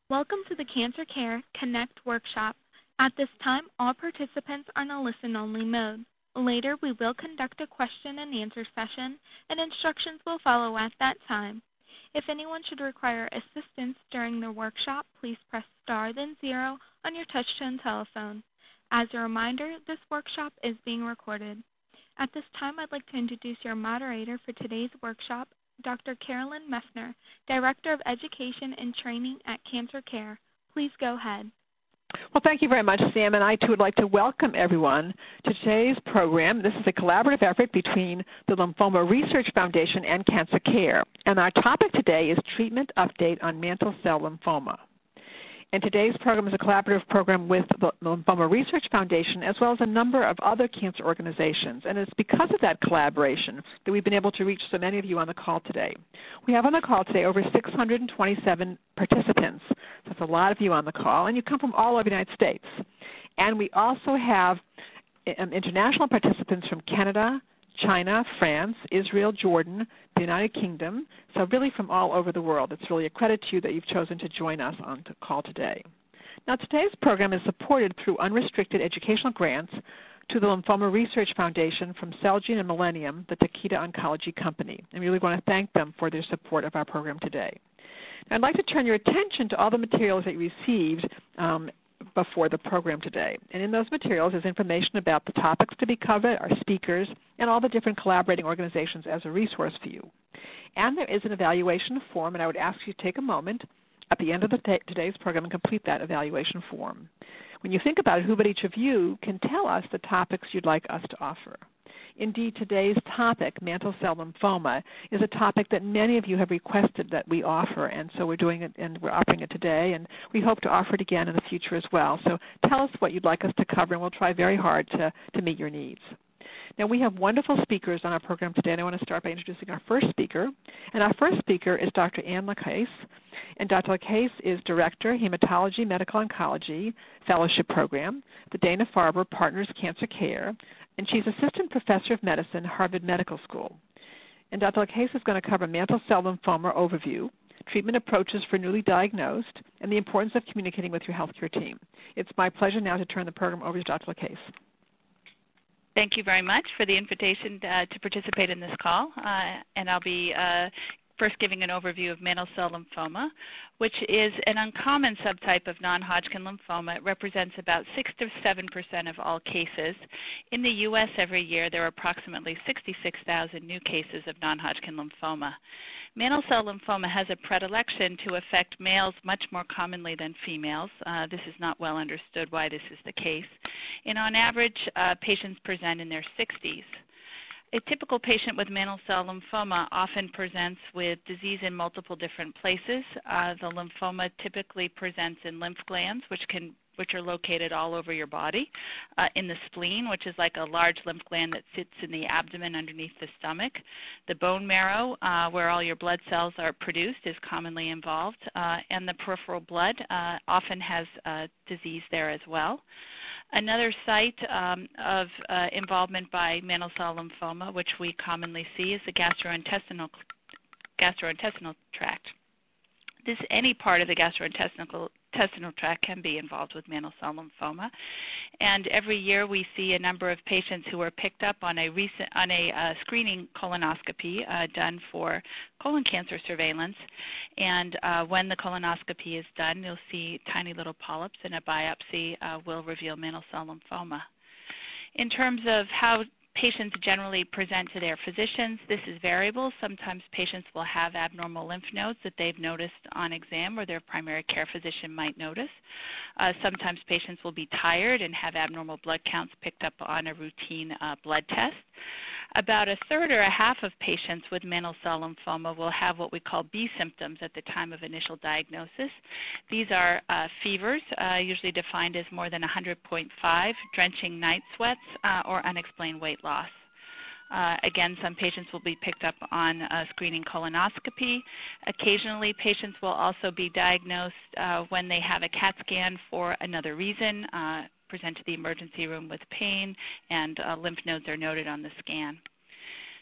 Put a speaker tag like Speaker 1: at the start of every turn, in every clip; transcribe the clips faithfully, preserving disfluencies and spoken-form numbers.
Speaker 1: Welcome to the Cancer Care Connect workshop. At this time, all participants are in a listen-only mode. Later, we will conduct a question and answer session, and instructions will follow at that time. If anyone should require assistance during the workshop, please press star then zero on your touch-tone telephone. As a reminder, this workshop is being recorded. At this time, I'd like to introduce your moderator for today's workshop, Doctor Carolyn Meffner, Director of Education and Training at Cancer Care. Please go ahead.
Speaker 2: Well, thank you very much, Sam, and I too would like to welcome everyone to today's program. This is a collaborative effort between the Lymphoma Research Foundation and Cancer Care, and our topic today is treatment update on mantle cell lymphoma. And today's program is a collaborative program with the Lymphoma Research Foundation as well as a number of other cancer organizations. And it's because of that collaboration that we've been able to reach so many of you on the call today. We have on the call today over six hundred twenty-seven participants. That's a lot of you on the call, and you come from all over the United States. And we also have um, international participants from Canada, China, France, Israel, Jordan, the United Kingdom, so really from all over the world. It's really a credit to you that you've chosen to join us on the call today. Now, today's program is supported through unrestricted educational grants to the Lymphoma Research Foundation from Celgene and Millennium, the Takeda Oncology Company. And we really want to thank them for their support of our program today. Now, I'd like to turn your attention to all the materials that you received um, before the program today. And in those materials is information about the topics to be covered, our speakers, and all the different collaborating organizations as a resource for you. And there is an evaluation form, and I would ask you to take a moment at the end of the t- today's program and complete that evaluation form. When you think about it, who but each of you can tell us the topics you'd like us to offer. Indeed, today's topic, mantle cell lymphoma, is a topic that many of you have requested that we offer, and so we're doing it, and we're offering it today, and we hope to offer it again in the future as well. So tell us what you'd like us to cover, and we'll try very hard to, to meet your needs. Now, we have wonderful speakers on our program today, and I want to start by introducing our first speaker. And our first speaker is Doctor Anne Lacasse, and Doctor Lacasse is Director, Hematology Medical Oncology Fellowship Program, the Dana-Farber Partners Cancer Care, and she's Assistant Professor of Medicine, Harvard Medical School. And Doctor Lacasse is going to cover mantle cell lymphoma overview, treatment approaches for newly diagnosed, and the importance of communicating with your healthcare team. It's my pleasure now to turn the program over to Doctor Lacasse.
Speaker 3: Thank you very much for the invitation uh, to participate in this call, uh, and I'll be uh, first giving an overview of mantle cell lymphoma, which is an uncommon subtype of non-Hodgkin lymphoma. It represents about six to seven percent of all cases. In the U S every year, there are approximately sixty-six thousand new cases of non-Hodgkin lymphoma. Mantle cell lymphoma has a predilection to affect males much more commonly than females. Uh, this is not well understood why this is the case. And on average, uh, patients present in their sixties. A typical patient with mantle cell lymphoma often presents with disease in multiple different places. Uh, the lymphoma typically presents in lymph glands, which can which are located all over your body, uh, in the spleen, which is like a large lymph gland that sits in the abdomen underneath the stomach. The bone marrow, uh, where all your blood cells are produced, is commonly involved, uh, and the peripheral blood uh, often has uh, disease there as well. Another site um, of uh, involvement by mantle cell lymphoma, which we commonly see, is the gastrointestinal, gastrointestinal tract. This, any part of the gastrointestinal intestinal tract can be involved with mantle cell lymphoma, and every year we see a number of patients who are picked up on a recent on a uh, screening colonoscopy uh, done for colon cancer surveillance. And uh, when the colonoscopy is done, you'll see tiny little polyps, and a biopsy uh, will reveal mantle cell lymphoma. In terms of how patients generally present to their physicians, this is variable. Sometimes patients will have abnormal lymph nodes that they've noticed on exam, or their primary care physician might notice. Uh, sometimes patients will be tired and have abnormal blood counts picked up on a routine uh, blood test. About a third or a half of patients with mantle cell lymphoma will have what we call B symptoms at the time of initial diagnosis. These are uh, fevers, uh, usually defined as more than one hundred point five, drenching night sweats, uh, or unexplained weight loss. Uh, again, some patients will be picked up on a screening colonoscopy. Occasionally, patients will also be diagnosed uh, when they have a CAT scan for another reason, uh, present to the emergency room with pain, and uh, lymph nodes are noted on the scan.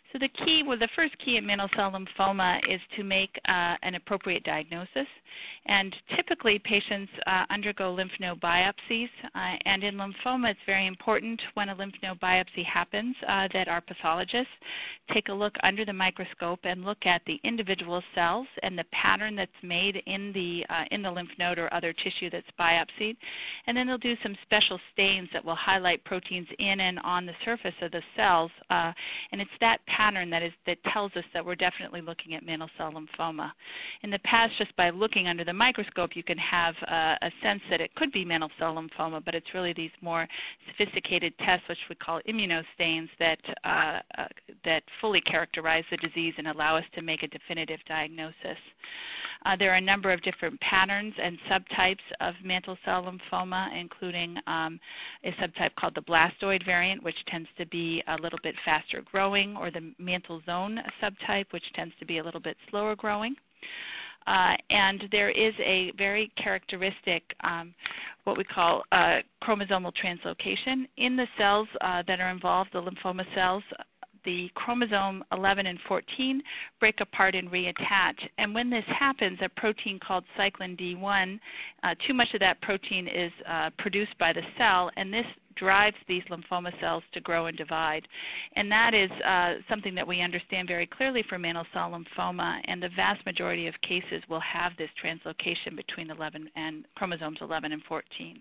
Speaker 3: So the key, well, the first key in mantle cell lymphoma is to make uh, an appropriate diagnosis. And typically, patients uh, undergo lymph node biopsies. Uh, and in lymphoma, it's very important when a lymph node biopsy happens uh, that our pathologists take a look under the microscope and look at the individual cells and the pattern that's made in the uh, in the lymph node or other tissue that's biopsied. And then they'll do some special stains that will highlight proteins in and on the surface of the cells. Uh, and it's that pattern that is that tells us that we're definitely looking at mantle cell lymphoma. In the past, just by looking under the microscope, you can have uh, a sense that it could be mantle cell lymphoma, but it's really these more sophisticated tests, which we call immunostains, that uh, uh, that fully characterize the disease and allow us to make a definitive diagnosis. Uh, there are a number of different patterns and subtypes of mantle cell lymphoma, including um, a subtype called the blastoid variant, which tends to be a little bit faster growing, or the mantle zone subtype, which tends to be a little bit slower growing. Uh, and there is a very characteristic, um, what we call uh, chromosomal translocation in the cells uh, that are involved, the lymphoma cells. The chromosome eleven and fourteen break apart and reattach. And when this happens, a protein called cyclin D one, uh, too much of that protein is uh, produced by the cell, and this drives these lymphoma cells to grow and divide. And that is uh, something that we understand very clearly for mantle cell lymphoma, and the vast majority of cases will have this translocation between eleven and chromosomes eleven and fourteen.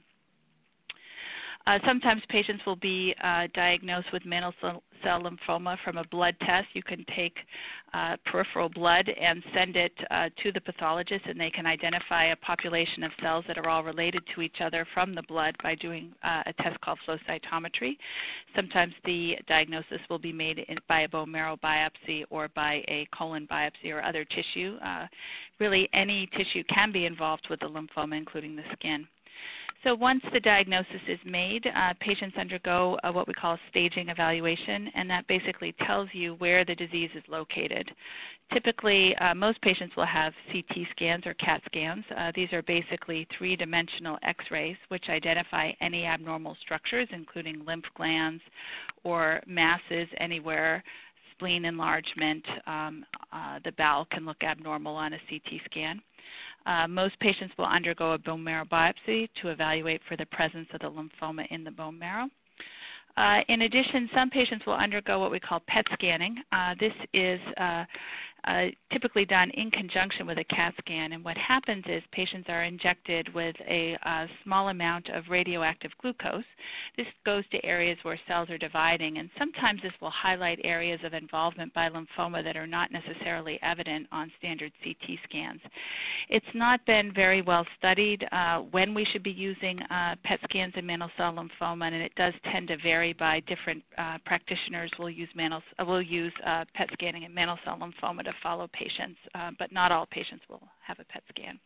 Speaker 3: Uh, sometimes patients will be uh, diagnosed with mantle cell, cell lymphoma from a blood test. You can take uh, peripheral blood and send it uh, to the pathologist, and they can identify a population of cells that are all related to each other from the blood by doing uh, a test called flow cytometry. Sometimes the diagnosis will be made in, by a bone marrow biopsy or by a colon biopsy or other tissue. Uh, really, any tissue can be involved with the lymphoma, including the skin. So once the diagnosis is made, uh, patients undergo uh, what we call a staging evaluation, and that basically tells you where the disease is located. Typically, uh, most patients will have C T scans or CAT scans. Uh, these are basically three-dimensional X-rays, which identify any abnormal structures, including lymph glands or masses anywhere, spleen enlargement. Um, uh, the bowel can look abnormal on a C T scan. Uh, most patients will undergo a bone marrow biopsy to evaluate for the presence of the lymphoma in the bone marrow. Uh, in addition, some patients will undergo what we call P E T scanning. Uh, this is uh, uh, typically done in conjunction with a CAT scan, and what happens is patients are injected with a, a small amount of radioactive glucose. This goes to areas where cells are dividing, and sometimes this will highlight areas of involvement by lymphoma that are not necessarily evident on standard C T scans. It's not been very well studied uh, when we should be using uh, P E T scans in mantle cell lymphoma, and it does tend to vary by different uh, practitioners. Will use mantle, uh, will use uh, P E T scanning in mantle cell lymphoma to follow patients, uh, but not all patients will have a P E T scan.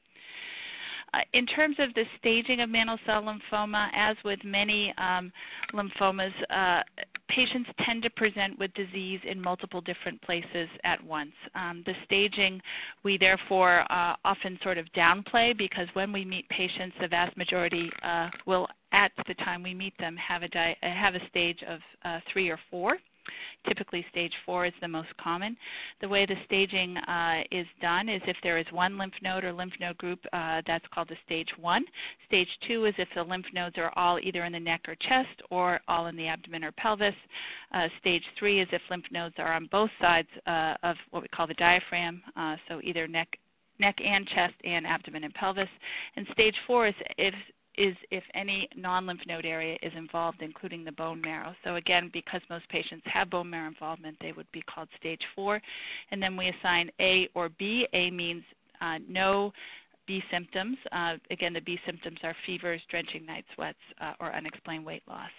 Speaker 3: Uh, in terms of the staging of mantle cell lymphoma, as with many um, lymphomas, uh, patients tend to present with disease in multiple different places at once. Um, the staging we therefore uh, often sort of downplay, because when we meet patients, the vast majority uh, will, at the time we meet them, have a, di have a stage of uh, three or four. Typically, stage four is the most common. The way the staging uh, is done is if there is one lymph node or lymph node group, uh, that's called the stage one. Stage two is if the lymph nodes are all either in the neck or chest or all in the abdomen or pelvis. Uh, stage three is if lymph nodes are on both sides uh, of what we call the diaphragm, uh, so either neck, neck and chest and abdomen and pelvis. And stage four is if is if any non-lymph node area is involved, including the bone marrow. So again, because most patients have bone marrow involvement, they would be called stage four. And then we assign A or B. A means uh, no B symptoms. Uh, again, the B symptoms are fevers, drenching night sweats, uh, or unexplained weight loss.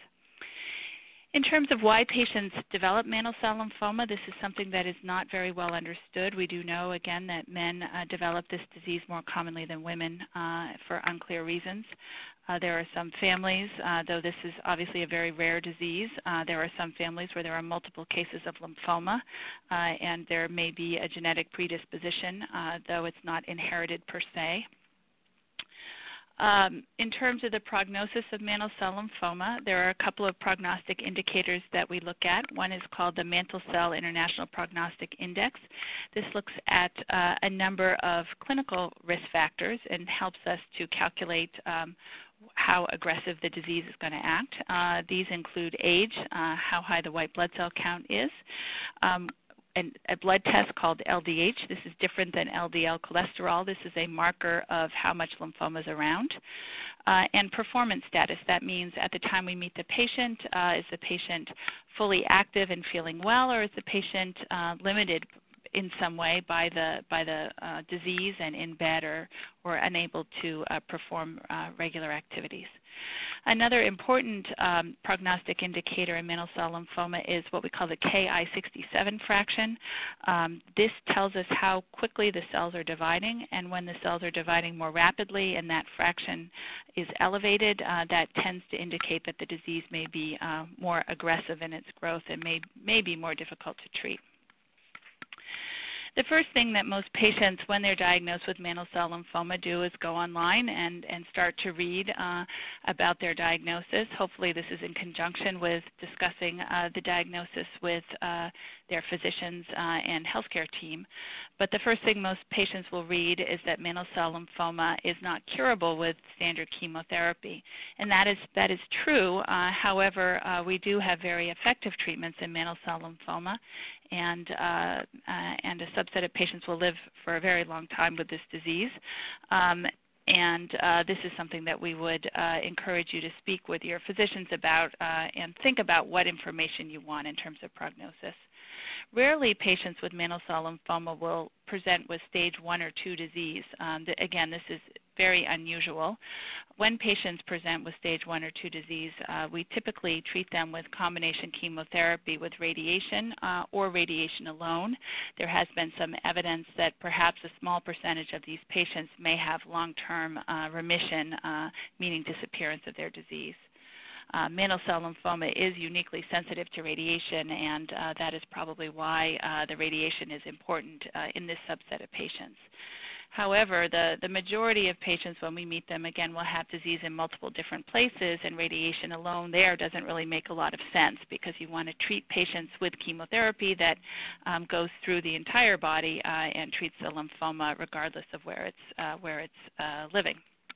Speaker 3: In terms of why patients develop mantle cell lymphoma, this is something that is not very well understood. We do know, again, that men uh, develop this disease more commonly than women uh, for unclear reasons. Uh, there are some families, uh, though this is obviously a very rare disease, uh, there are some families where there are multiple cases of lymphoma, uh, and there may be a genetic predisposition, uh, though it's not inherited per se. Um, in terms of the prognosis of mantle cell lymphoma, there are a couple of prognostic indicators that we look at. One is called the Mantle Cell International Prognostic Index. This looks at uh, a number of clinical risk factors and helps us to calculate um, how aggressive the disease is going to act. Uh, these include age, uh, how high the white blood cell count is, um, and a blood test called L D H. This is different than L D L cholesterol. This is a marker of how much lymphoma is around. Uh, and performance status. That means at the time we meet the patient, uh, is the patient fully active and feeling well, or is the patient uh, limited in some way by the by the uh, disease and in bed or or unable to uh, perform uh, regular activities. Another important um, prognostic indicator in mantle cell lymphoma is what we call the K I sixty-seven fraction. Um, this tells us how quickly the cells are dividing, and when the cells are dividing more rapidly and that fraction is elevated, uh, that tends to indicate that the disease may be uh, more aggressive in its growth and may, may be more difficult to treat. The first thing that most patients, when they're diagnosed with mantle cell lymphoma, do is go online and, and start to read uh, about their diagnosis. Hopefully this is in conjunction with discussing uh, the diagnosis with uh, their physicians uh, and healthcare team. But the first thing most patients will read is that mantle cell lymphoma is not curable with standard chemotherapy. And that is, that is true. Uh, however, uh, we do have very effective treatments in mantle cell lymphoma, and, uh, uh, and a subset of patients will live for a very long time with this disease. Um, and uh, this is something that we would uh, encourage you to speak with your physicians about uh, and think about what information you want in terms of prognosis. Rarely patients with mantle cell lymphoma will present with stage one or two disease. Um, th again, this is very unusual. When patients present with stage one or two disease, uh, we typically treat them with combination chemotherapy with radiation uh, or radiation alone. There has been some evidence that perhaps a small percentage of these patients may have long-term uh, remission, uh, meaning disappearance of their disease. Uh, mantle cell lymphoma is uniquely sensitive to radiation, and uh, that is probably why uh, the radiation is important uh, in this subset of patients. However, the, the majority of patients, when we meet them, again, will have disease in multiple different places, and radiation alone there doesn't really make a lot of sense because you want to treat patients with chemotherapy that um, goes through the entire body uh, and treats the lymphoma regardless of where it's, uh, where it's uh, living.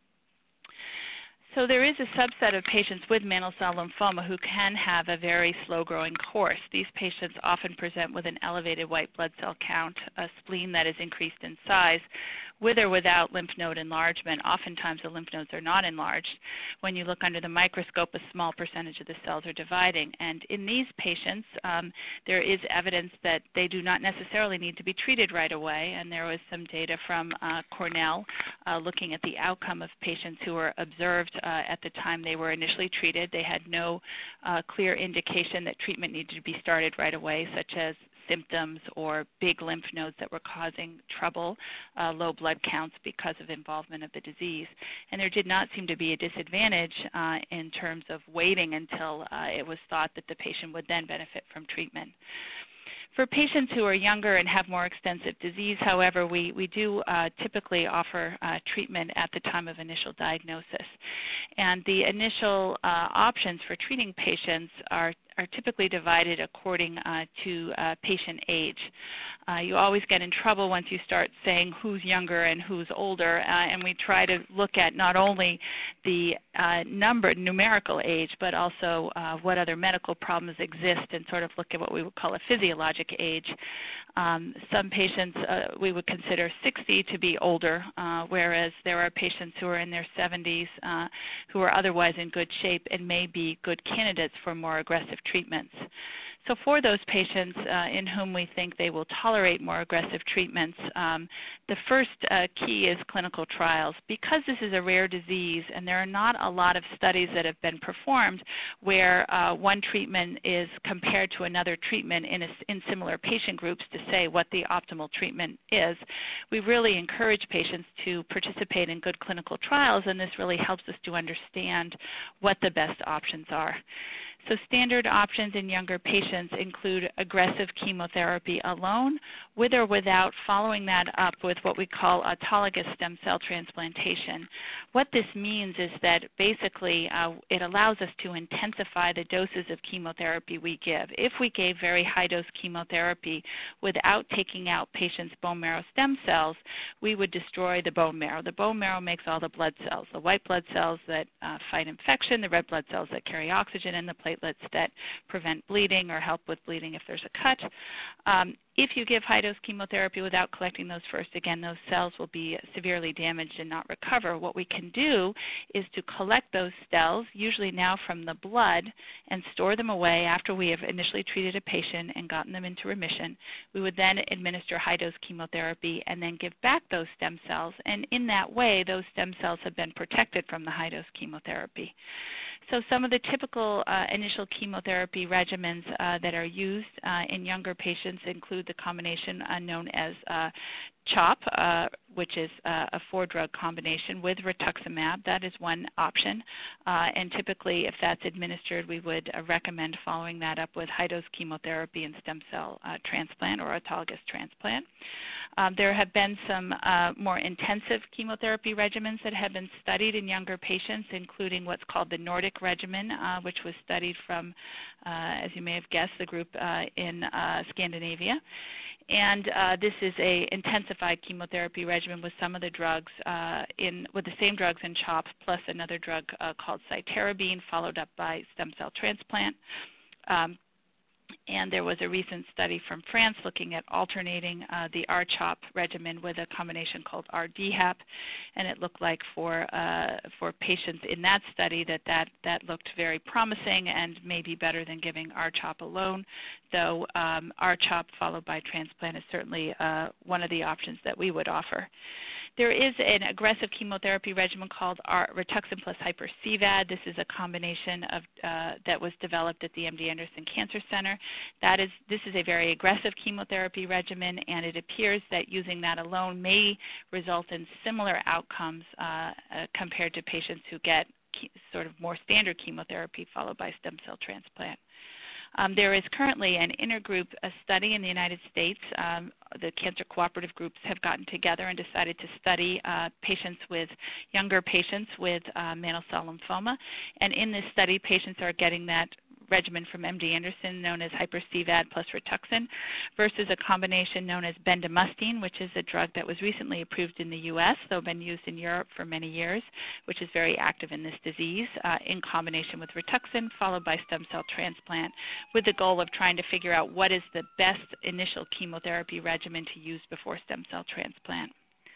Speaker 3: So there is a subset of patients with mantle cell lymphoma who can have a very slow-growing course. These patients often present with an elevated white blood cell count, a spleen that is increased in size, with or without lymph node enlargement. Oftentimes the lymph nodes are not enlarged. When you look under the microscope, a small percentage of the cells are dividing. And in these patients, um, there is evidence that they do not necessarily need to be treated right away. And there was some data from uh, Cornell uh, looking at the outcome of patients who were observed uh, at the time they were initially treated. They had no uh, clear indication that treatment needed to be started right away, such as symptoms or big lymph nodes that were causing trouble, uh, low blood counts because of involvement of the disease. And there did not seem to be a disadvantage uh, in terms of waiting until uh, it was thought that the patient would then benefit from treatment. For patients who are younger and have more extensive disease, however, we, we do uh, typically offer uh, treatment at the time of initial diagnosis. And the initial uh, options for treating patients are are typically divided according uh, to uh, patient age. Uh, you always get in trouble once you start saying who's younger and who's older, uh, and we try to look at not only the uh, number, numerical age, but also uh, what other medical problems exist and sort of look at what we would call a physiologic age. Um, some patients uh, we would consider sixty to be older, uh, whereas there are patients who are in their seventies uh, who are otherwise in good shape and may be good candidates for more aggressive treatments. So for those patients uh, in whom we think they will tolerate more aggressive treatments, um, the first uh, key is clinical trials. Because this is a rare disease and there are not a lot of studies that have been performed where uh, one treatment is compared to another treatment in, a, in similar patient groups to say what the optimal treatment is, we really encourage patients to participate in good clinical trials, and this really helps us to understand what the best options are. So standard options in younger patients include aggressive chemotherapy alone, with or without following that up with what we call autologous stem cell transplantation. What this means is that basically uh, it allows us to intensify the doses of chemotherapy we give. If we gave very high-dose chemotherapy without taking out patients' bone marrow stem cells, we would destroy the bone marrow. The bone marrow makes all the blood cells, the white blood cells that uh, fight infection, the red blood cells that carry oxygen, and the platelets that prevent bleeding or help with bleeding if there's a cut. Um, If you give high-dose chemotherapy without collecting those first, again, those cells will be severely damaged and not recover. What we can do is to collect those cells, usually now from the blood, and store them away after we have initially treated a patient and gotten them into remission. We would then administer high-dose chemotherapy and then give back those stem cells, and in that way, those stem cells have been protected from the high-dose chemotherapy. So some of the typical uh, initial chemotherapy regimens uh, that are used uh, in younger patients include the combination uh, known as uh, CHOP, uh, which is uh, a four-drug combination with rituximab. That is one option. Uh, and typically, if that's administered, we would uh, recommend following that up with high-dose chemotherapy and stem cell uh, transplant or autologous transplant. Um, there have been some uh, more intensive chemotherapy regimens that have been studied in younger patients, including what's called the Nordic regimen, uh, which was studied from, uh, as you may have guessed, the group uh, in uh, Scandinavia. And uh, this is a intensified chemotherapy regimen with some of the drugs uh, in, with the same drugs in CHOP plus another drug uh, called cytarabine, followed up by stem cell transplant. Um, And there was a recent study from France looking at alternating uh, the R CHOP regimen with a combination called R D HAP, and it looked like for uh, for patients in that study that, that that looked very promising and maybe better than giving R CHOP alone, though um, R CHOP followed by transplant is certainly uh, one of the options that we would offer. There is an aggressive chemotherapy regimen called R Rituxan plus hyper-C V A D. This is a combination of uh, that was developed at the M D Anderson Cancer Center. That is, this is a very aggressive chemotherapy regimen, and it appears that using that alone may result in similar outcomes uh, uh, compared to patients who get sort of more standard chemotherapy followed by stem cell transplant. Um, there is currently an intergroup a study in the United States. Um, the cancer cooperative groups have gotten together and decided to study uh, patients with younger patients with uh, mantle cell lymphoma. And in this study, patients are getting that regimen from M D Anderson known as hyper-C V A D plus Rituxan versus a combination known as bendamustine, which is a drug that was recently approved in the U S, though been used in Europe for many years, which is very active in this disease, uh, in combination with Rituxan, followed by stem cell transplant, with the goal of trying to figure out what is the best initial chemotherapy regimen to use before stem cell transplant.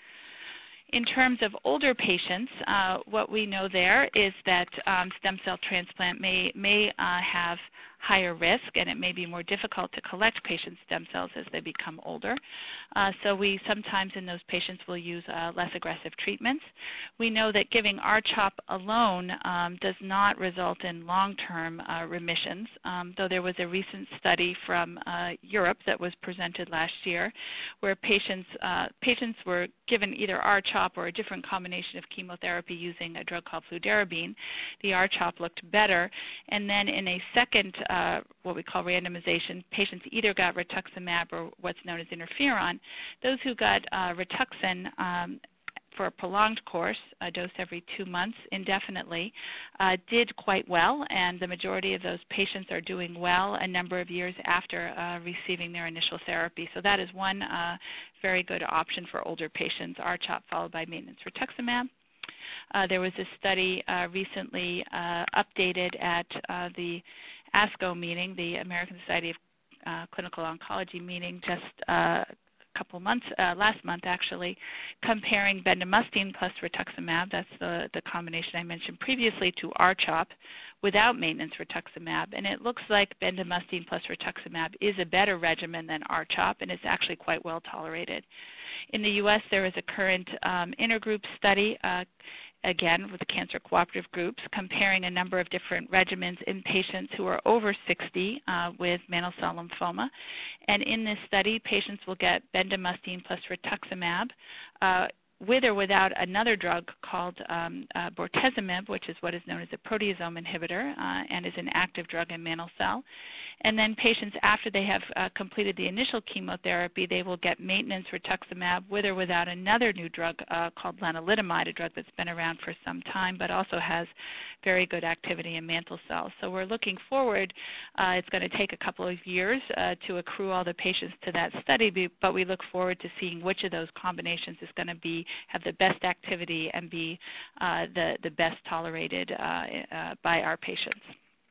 Speaker 3: In terms of older patients, uh, what we know there is that um, stem cell transplant may, may uh, have higher risk, and it may be more difficult to collect patients' stem cells as they become older. Uh, so we sometimes in those patients will use uh, less aggressive treatments. We know that giving R CHOP alone um, does not result in long-term uh, remissions, um, though there was a recent study from uh, Europe that was presented last year where patients, uh, patients were given either R CHOP or a different combination of chemotherapy using a drug called fludarabine. The R CHOP looked better, and then in a second Uh, what we call randomization, patients either got rituximab or what's known as interferon. Those who got uh, Rituxan um, for a prolonged course, a dose every two months indefinitely, uh, did quite well, and the majority of those patients are doing well a number of years after uh, receiving their initial therapy. So that is one uh, very good option for older patients, R CHOP followed by maintenance rituximab. Uh, there was a study uh, recently uh, updated at uh, the ASCO meeting, the American Society of uh, Clinical Oncology meeting, just uh, a couple months, uh, last month actually, comparing bendamustine plus rituximab, that's the, the combination I mentioned previously, to R CHOP without maintenance rituximab. And it looks like bendamustine plus rituximab is a better regimen than R CHOP, and it's actually quite well tolerated. In the U S, there is a current um, intergroup study, uh, again with the cancer cooperative groups, comparing a number of different regimens in patients who are over sixty uh, with mantle cell lymphoma. And in this study, patients will get bendamustine plus rituximab uh, with or without another drug called um, uh, bortezomib, which is what is known as a proteasome inhibitor uh, and is an active drug in mantle cell. And then patients, after they have uh, completed the initial chemotherapy, they will get maintenance rituximab with or without another new drug uh, called lenalidomide, a drug that's been around for some time but also has very good activity in mantle cells. So we're looking forward. Uh, it's going to take a couple of years uh, to accrue all the patients to that study, but we look forward to seeing which of those combinations is going to be have the best activity and be uh, the, the best tolerated uh, uh, by our patients.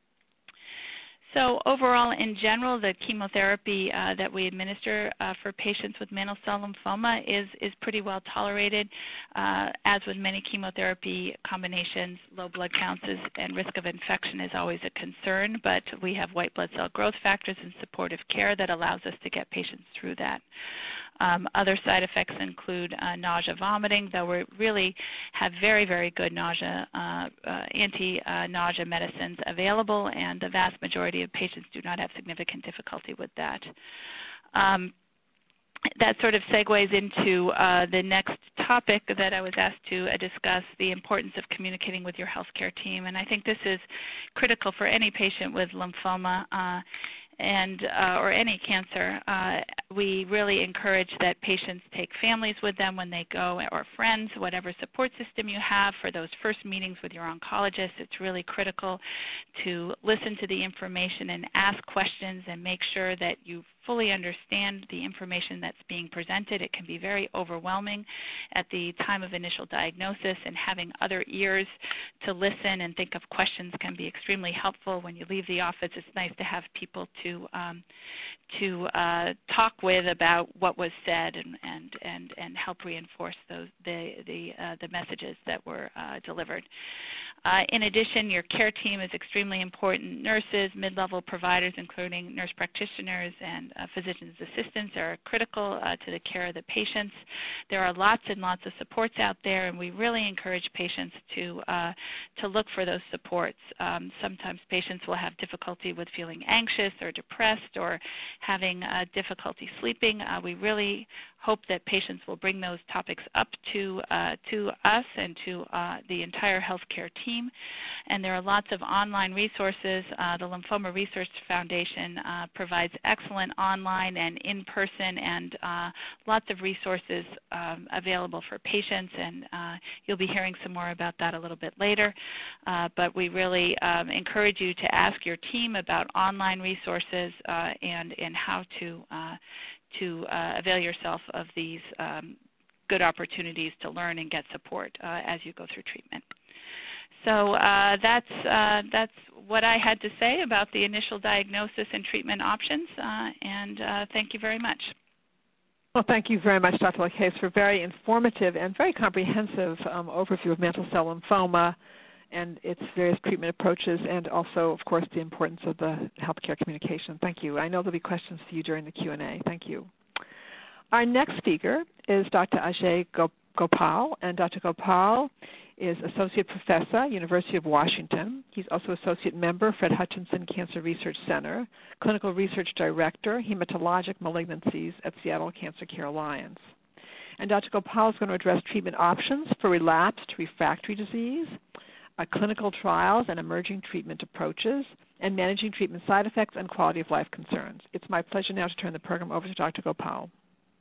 Speaker 3: So overall, in general, the chemotherapy uh, that we administer uh, for patients with mantle cell lymphoma is, is pretty well tolerated. Uh, as with many chemotherapy combinations, low blood counts is, and risk of infection is always a concern, but we have white blood cell growth factors and supportive care that allows us to get patients through that. Um, other side effects include uh, nausea, vomiting, though we really have very, very good nausea, uh, uh, anti-nausea medicines available, and the vast majority of patients do not have significant difficulty with that. Um, that sort of segues into uh, the next topic that I was asked to uh, discuss, the importance of communicating with your healthcare team. And I think this is critical for any patient with lymphoma uh, and uh, or any cancer. Uh, we really encourage that patients take families with them when they go, or friends, whatever support system you have for those first meetings with your oncologist. It's really critical to listen to the information and ask questions and make sure that you fully understand the information that's being presented. It can be very overwhelming at the time of initial diagnosis, and having other ears to listen and think of questions can be extremely helpful. When you leave the office, it's nice to have people to um, to uh, talk with about what was said and and and, and help reinforce those the the uh, the messages that were uh, delivered. Uh, in addition, your care team is extremely important. Nurses, mid-level providers, including nurse practitioners and uh, physician's assistants, are critical uh, to the care of the patients. There are lots and lots of supports out there, and we really encourage patients to uh, to look for those supports. Um, sometimes patients will have difficulty with feeling anxious or depressed or having uh, difficulty sleeping. Uh, we really hope that patients will bring those topics up to uh, to us and to uh, the entire healthcare team. And there are lots of online resources. Uh, the Lymphoma Research Foundation uh, provides excellent online and in-person and uh, lots of resources um, available for patients, and uh, you'll be hearing some more about that a little bit later. Uh, but we really um, encourage you to ask your team about online resources uh, and, and how to uh, to uh, avail yourself of these um, good opportunities to learn and get support uh, as you go through treatment. So uh, that's, uh, that's what I had to say about the initial diagnosis and treatment options, uh, and uh, thank you very much.
Speaker 2: Well, thank you very much, Doctor Lacaze, for a very informative and very comprehensive um, overview of mantle cell lymphoma and its various treatment approaches, and also, of course, the importance of the healthcare communication. Thank you. I know there'll be questions for you during the Q and A. Thank you. Our next speaker is Doctor Ajay Gopal, and Doctor Gopal is Associate Professor, University of Washington. He's also Associate Member, Fred Hutchinson Cancer Research Center, Clinical Research Director, Hematologic Malignancies at Seattle Cancer Care Alliance. And Doctor Gopal is going to address treatment options for relapsed refractory disease, uh, clinical trials and emerging treatment approaches, and managing treatment side effects and quality of life concerns. It's my pleasure now to turn the program over to Doctor Gopal.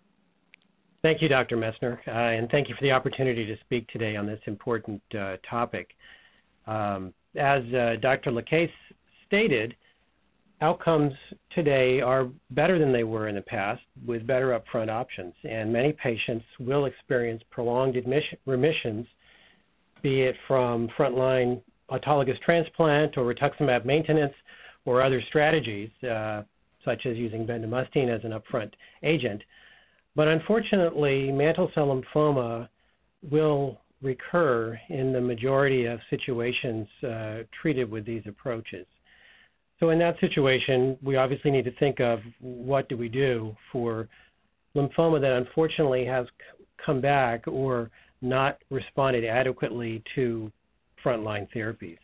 Speaker 4: Thank you, Doctor Messner, uh, and thank you for the opportunity to speak today on this important uh, topic. Um, as uh, Doctor Lacaze stated, outcomes today are better than they were in the past with better upfront options, and many patients will experience prolonged admission, remissions, be it from frontline autologous transplant or rituximab maintenance or other strategies, uh, such as using bendamustine as an upfront agent. But unfortunately, mantle cell lymphoma will recur in the majority of situations uh, treated with these approaches. So in that situation, we obviously need to think of what do we do for lymphoma that unfortunately has come back or not responded adequately to frontline therapies.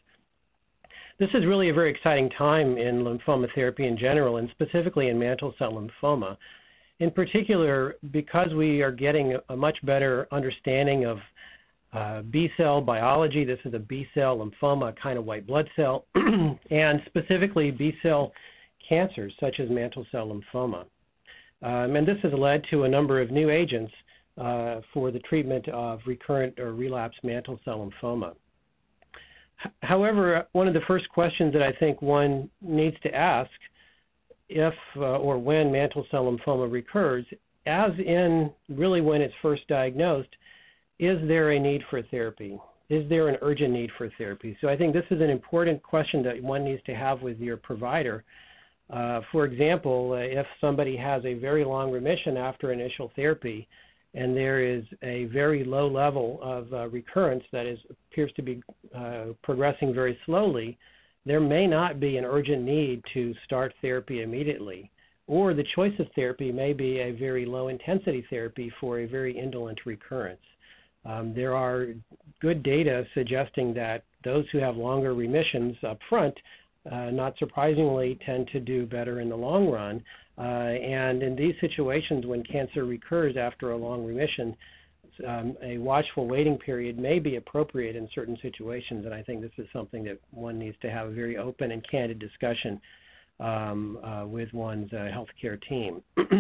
Speaker 4: This is really a very exciting time in lymphoma therapy in general, and specifically in mantle cell lymphoma. In particular, because we are getting a much better understanding of uh, B-cell biology, this is a B-cell lymphoma, a kind of white blood cell, and specifically B-cell cancers such as mantle cell lymphoma. Um, and this has led to a number of new agents uh, for the treatment of recurrent or relapsed mantle cell lymphoma. H however, one of the first questions that I think one needs to ask if uh, or when mantle cell lymphoma recurs, as in really when it's first diagnosed, is there a need for therapy? Is there an urgent need for therapy? So I think this is an important question that one needs to have with your provider. Uh, for example, uh, if somebody has a very long remission after initial therapy and there is a very low level of uh, recurrence that is, appears to be uh, progressing very slowly, there may not be an urgent need to start therapy immediately. Or the choice of therapy may be a very low intensity therapy for a very indolent recurrence. Um, there are good data suggesting that those who have longer remissions up front, uh, not surprisingly, tend to do better in the long run. Uh, and in these situations, when cancer recurs after a long remission, um, a watchful waiting period may be appropriate in certain situations. And I think this is something that one needs to have a very open and candid discussion um, uh, with one's uh, healthcare team.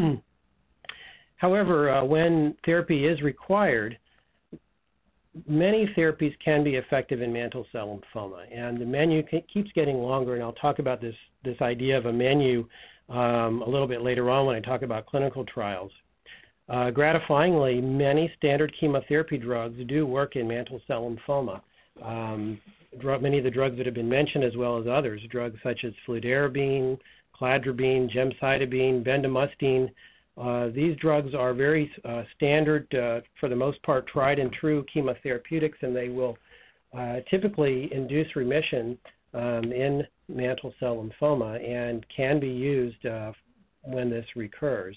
Speaker 4: However, uh, when therapy is required, many therapies can be effective in mantle cell lymphoma, and the menu keeps getting longer, and I'll talk about this, this idea of a menu um, a little bit later on when I talk about clinical trials. Uh, gratifyingly, many standard chemotherapy drugs do work in mantle cell lymphoma. Um, drug, many of the drugs that have been mentioned, as well as others, drugs such as fludarabine, cladribine, gemcitabine, bendamustine, Uh, these drugs are very uh, standard, uh, for the most part, tried and true chemotherapeutics, and they will uh, typically induce remission um, in mantle cell lymphoma and can be used uh, when this recurs.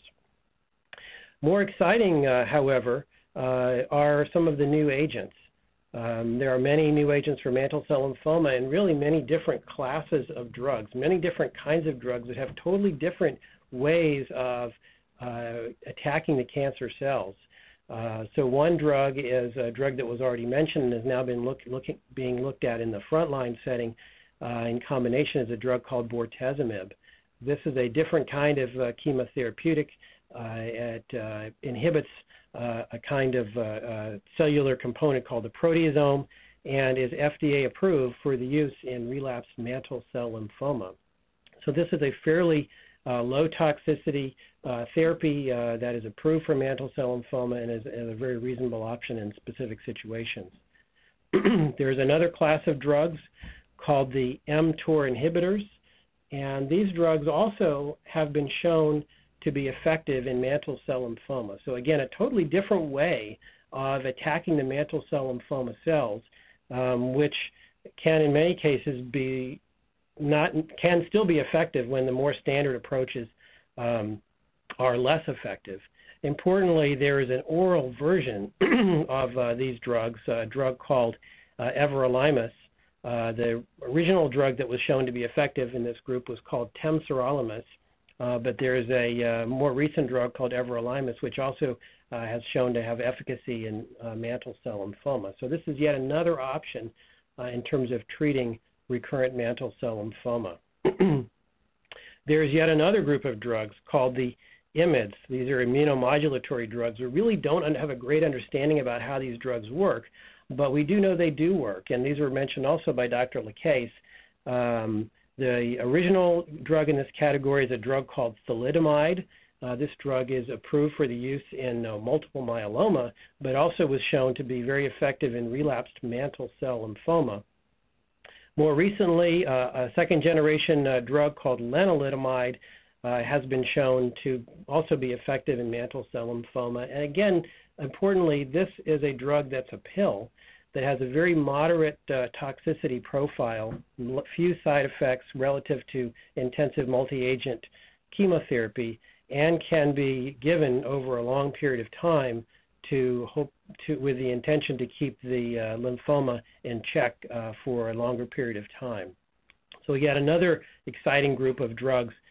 Speaker 4: More exciting, uh, however, uh, are some of the new agents. Um, there are many new agents for mantle cell lymphoma and really many different classes of drugs, many different kinds of drugs that have totally different ways of Uh, attacking the cancer cells. Uh, so one drug is a drug that was already mentioned and has now been look, looking, being looked at in the frontline setting uh, in combination as a drug called bortezomib. This is a different kind of uh, chemotherapeutic. Uh, it uh, inhibits uh, a kind of uh, uh, cellular component called the proteasome and is F D A approved for the use in relapsed mantle cell lymphoma. So this is a fairly Uh, low toxicity uh, therapy uh, that is approved for mantle cell lymphoma and is, is a very reasonable option in specific situations. There's another class of drugs called the mTOR inhibitors, and these drugs also have been shown to be effective in mantle cell lymphoma. So again, a totally different way of attacking the mantle cell lymphoma cells, um, which can in many cases be Not, can still be effective when the more standard approaches um, are less effective. Importantly, there is an oral version of uh, these drugs, a drug called uh, everolimus. Uh, the original drug that was shown to be effective in this group was called temsirolimus, uh, but there is a uh, more recent drug called everolimus, which also uh, has shown to have efficacy in uh, mantle cell lymphoma. So this is yet another option uh, in terms of treating recurrent mantle cell lymphoma. There is yet another group of drugs called the I M I Ds. These are immunomodulatory drugs. We really don't have a great understanding about how these drugs work, but we do know they do work, and these were mentioned also by Doctor Lacaze. Um, the original drug in this category is a drug called thalidomide. Uh, this drug is approved for the use in uh, multiple myeloma, but also was shown to be very effective in relapsed mantle cell lymphoma. More recently, uh, a second-generation uh, drug called lenalidomide uh, has been shown to also be effective in mantle cell lymphoma. And again, importantly, this is a drug that's a pill that has a very moderate uh, toxicity profile, few side effects relative to intensive multi-agent chemotherapy, and can be given over a long period of time to hope to, with the intention to keep the uh, lymphoma in check uh, for a longer period of time. So yet another exciting group of drugs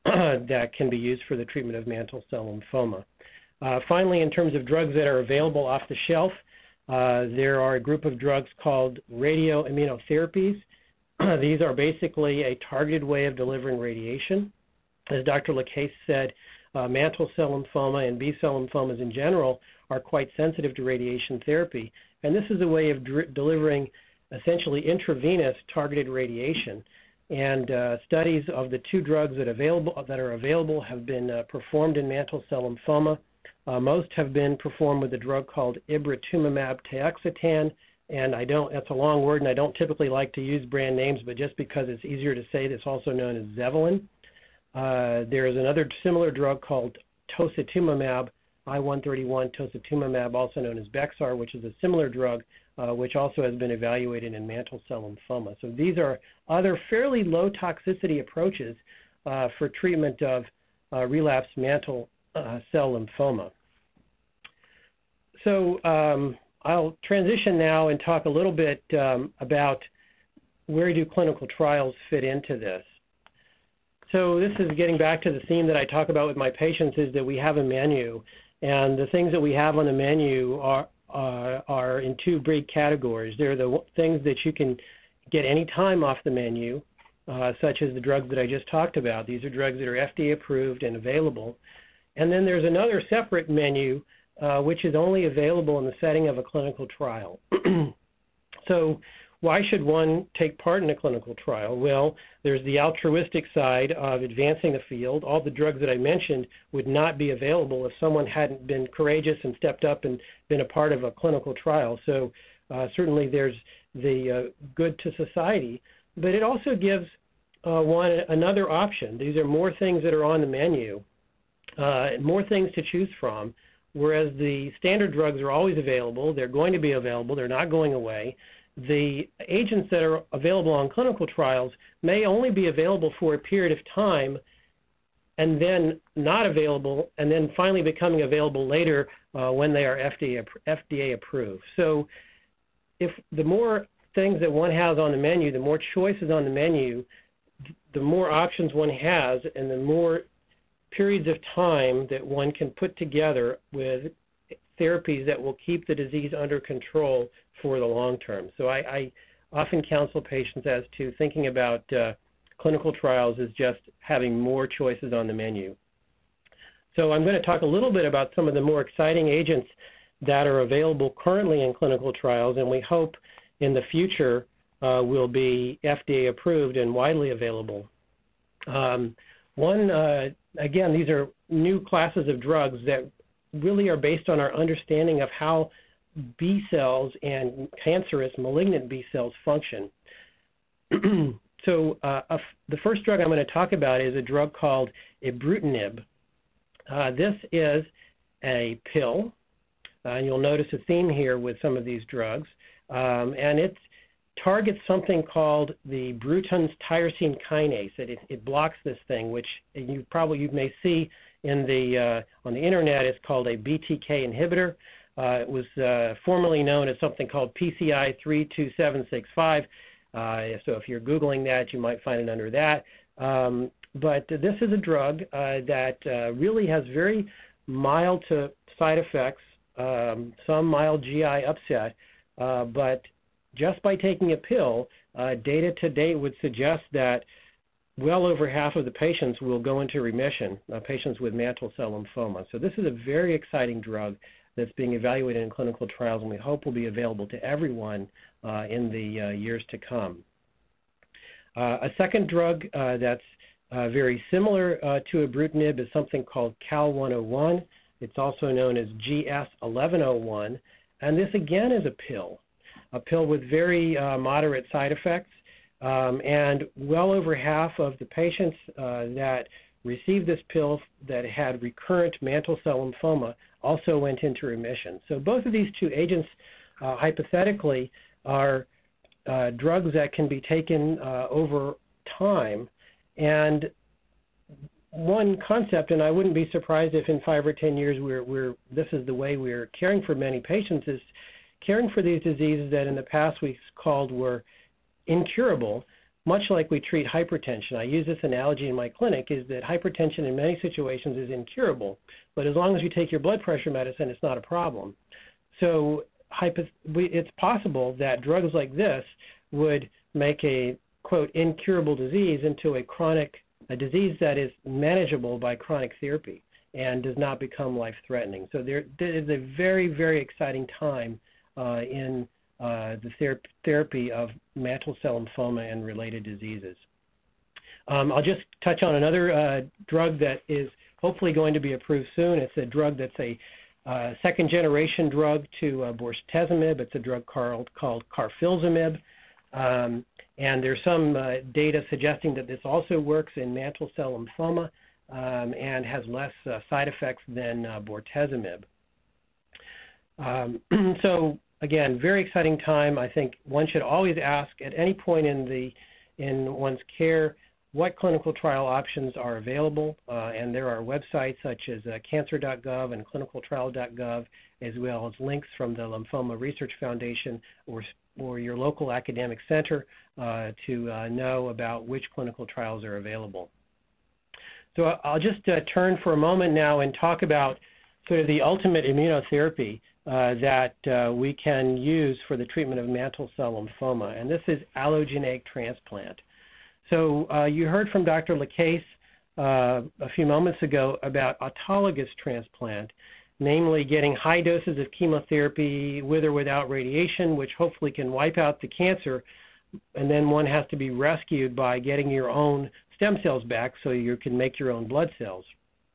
Speaker 4: that can be used for the treatment of mantle cell lymphoma. Uh, finally, in terms of drugs that are available off the shelf, uh, there are a group of drugs called radioimmunotherapies. These are basically a targeted way of delivering radiation. As Doctor Lacasse said, uh, mantle cell lymphoma and B-cell lymphomas in general are quite sensitive to radiation therapy, and this is a way of delivering essentially intravenous targeted radiation. And uh, studies of the two drugs that, available, that are available have been uh, performed in mantle cell lymphoma. Uh, most have been performed with a drug called ibritumumab deoxetan, and I don't, that's a long word, and I don't typically like to use brand names, but just because it's easier to say, it's also known as Zevalin. Uh, there is another similar drug called tositumumab, I one thirty-one tositumumab, also known as Bexar, which is a similar drug, uh, which also has been evaluated in mantle cell lymphoma. So these are other fairly low toxicity approaches uh, for treatment of uh, relapsed mantle uh, cell lymphoma. So um, I'll transition now and talk a little bit um, about where do clinical trials fit into this. So this is getting back to the theme that I talk about with my patients, is that we have a menu, and the things that we have on the menu are uh, are in two big categories. They're the things that you can get any time off the menu, uh, such as the drugs that I just talked about. These are drugs that are F D A approved and available. And then there's another separate menu, uh, which is only available in the setting of a clinical trial. So why should one take part in a clinical trial? Well, there's the altruistic side of advancing the field. All the drugs that I mentioned would not be available if someone hadn't been courageous and stepped up and been a part of a clinical trial. So uh, certainly there's the uh, good to society, but it also gives uh, one another option. These are more things that are on the menu, uh, more things to choose from, whereas the standard drugs are always available. They're going to be available. They're not going away. The agents that are available on clinical trials may only be available for a period of time and then not available, and then finally becoming available later uh, when they are F D A, F D A approved. So if the more things that one has on the menu, the more choices on the menu, the more options one has, and the more periods of time that one can put together with therapies that will keep the disease under control for the long term. So I, I often counsel patients as to thinking about uh, clinical trials as just having more choices on the menu. So I'm going to talk a little bit about some of the more exciting agents that are available currently in clinical trials, and we hope in the future uh, will be F D A approved and widely available. Um, one, uh, again, these are new classes of drugs that really are based on our understanding of how B cells and cancerous malignant B cells function. So uh, uh, the first drug I'm going to talk about is a drug called ibrutinib. Uh, this is a pill, uh, and you'll notice a theme here with some of these drugs, um, and it targets something called the Bruton's tyrosine kinase. It, it blocks this thing, which you probably you may see in the uh, on the internet. It's called a B T K inhibitor. Uh, it was uh, formerly known as something called P C I three two seven six five. Uh, so if you're Googling that, you might find it under that. Um, but this is a drug uh, that uh, really has very mild to side effects, um, some mild G I upset, uh, but just by taking a pill, uh, data to date would suggest that well over half of the patients will go into remission, uh, patients with mantle cell lymphoma. So this is a very exciting drug that's being evaluated in clinical trials, and we hope will be available to everyone uh, in the uh, years to come. Uh, a second drug uh, that's uh, very similar uh, to ibrutinib is something called Cal one oh one. It's also known as G S eleven oh one, and this again is a pill, a pill with very uh, moderate side effects. Um, and well over half of the patients uh, that received this pill that had recurrent mantle cell lymphoma also went into remission. So both of these two agents, uh, hypothetically, are uh, drugs that can be taken uh, over time. And one concept, and I wouldn't be surprised if in five or ten years we're, we're, this is the way we're caring for many patients, is caring for these diseases that in the past we called were incurable. much like we treat hypertension. I use this analogy in my clinic, is that hypertension in many situations is incurable, but as long as you take your blood pressure medicine, it's not a problem. So it's possible that drugs like this would make a, quote, incurable disease into a chronic, a disease that is manageable by chronic therapy and does not become life-threatening. So there, there is a very, very exciting time uh, in uh, the ther therapy of mantle cell lymphoma and related diseases. Um, I'll just touch on another uh, drug that is hopefully going to be approved soon. It's a drug that's a uh, second-generation drug to uh, bortezomib. It's a drug called, called carfilzomib. Um, and there's some uh, data suggesting that this also works in mantle cell lymphoma um, and has less uh, side effects than uh, bortezomib. Um, so again, very exciting time. I think one should always ask at any point in the in one's care what clinical trial options are available, uh, and there are websites such as uh, cancer dot gov and clinical trial dot gov, as well as links from the Lymphoma Research Foundation or, or your local academic center uh, to uh, know about which clinical trials are available. So I'll just uh, turn for a moment now and talk about sort of the ultimate immunotherapy uh, that uh, we can use for the treatment of mantle cell lymphoma, and this is allogeneic transplant. So uh, you heard from Doctor Lacasse uh, a few moments ago about autologous transplant, namely getting high doses of chemotherapy with or without radiation, which hopefully can wipe out the cancer, and then one has to be rescued by getting your own stem cells back so you can make your own blood cells.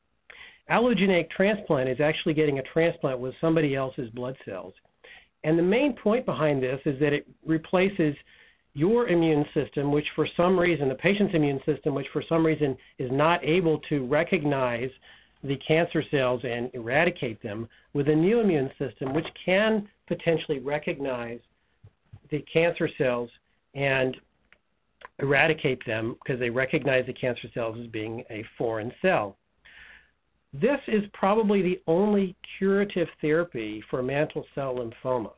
Speaker 4: Allogeneic transplant is actually getting a transplant with somebody else's blood cells. And the main point behind this is that it replaces your immune system, which for some reason, the patient's immune system, which for some reason is not able to recognize the cancer cells and eradicate them, with a new immune system which can potentially recognize the cancer cells and eradicate them because they recognize the cancer cells as being a foreign cell. This is probably the only curative therapy for mantle cell lymphoma.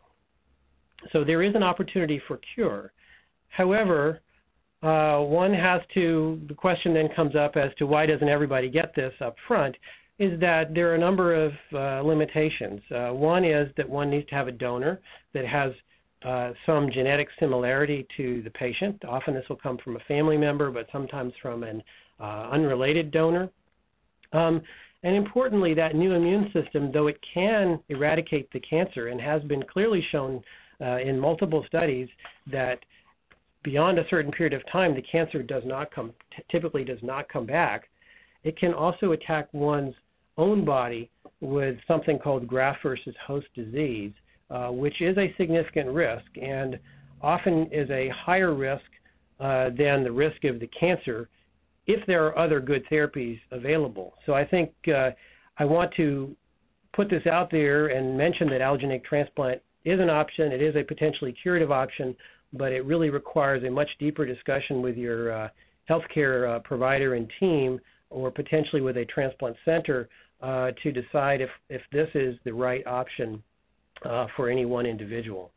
Speaker 4: So there is an opportunity for cure. However, uh, one has to, the question then comes up as to why doesn't everybody get this up front, is that there are a number of uh, limitations. Uh, one is that one needs to have a donor that has uh, some genetic similarity to the patient. Often this will come from a family member, but sometimes from an uh, unrelated donor. Um, and importantly, that new immune system, though it can eradicate the cancer and has been clearly shown uh, in multiple studies that beyond a certain period of time, the cancer does not come, typically does not come back. It can also attack one's own body with something called graft versus host disease, uh, which is a significant risk and often is a higher risk uh, than the risk of the cancer if there are other good therapies available. So I think uh, I want to put this out there and mention that allogeneic transplant is an option. It is a potentially curative option, but it really requires a much deeper discussion with your uh, healthcare uh, provider and team, or potentially with a transplant center uh, to decide if, if this is the right option uh, for any one individual.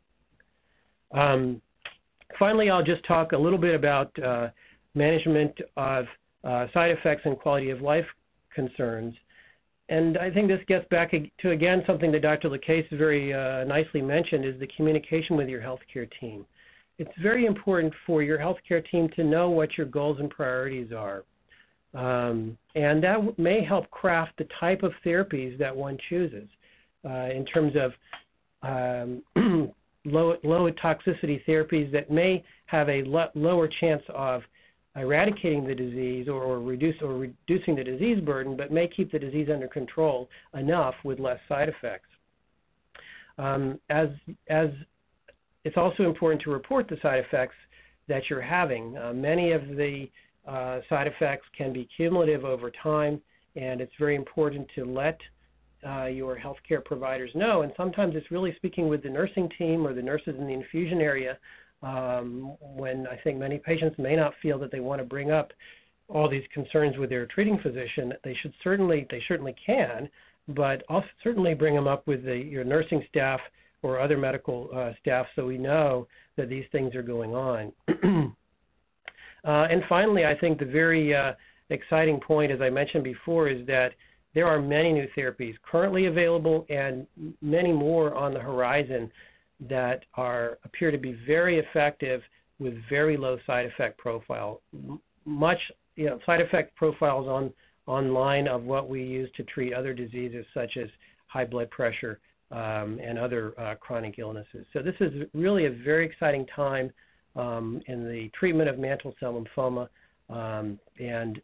Speaker 4: Um, finally, I'll just talk a little bit about uh, management of uh, side effects and quality of life concerns. And I think this gets back to, again, something that Doctor Lacasse very uh, nicely mentioned, is the communication with your healthcare team. It's very important for your healthcare team to know what your goals and priorities are. Um, and that may help craft the type of therapies that one chooses uh, in terms of um, low, low toxicity therapies that may have a lo lower chance of eradicating the disease or, or, reduce, or reducing the disease burden, but may keep the disease under control enough with less side effects. Um, as, as it's also important to report the side effects that you're having. Uh, many of the uh, side effects can be cumulative over time, and it's very important to let uh, your healthcare providers know. And sometimes it's really speaking with the nursing team or the nurses in the infusion area um, when I think many patients may not feel that they want to bring up all these concerns with their treating physician. They should certainly, they certainly can, but also certainly bring them up with the, your nursing staff or other medical uh, staff so we know that these things are going on. Uh, and finally, I think the very uh, exciting point, as I mentioned before, is that there are many new therapies currently available and many more on the horizon that are appear to be very effective with very low side effect profile. Much you know, side effect profiles on, on line of what we use to treat other diseases such as high blood pressure um, and other uh, chronic illnesses. So this is really a very exciting time um, in the treatment of mantle cell lymphoma, um, and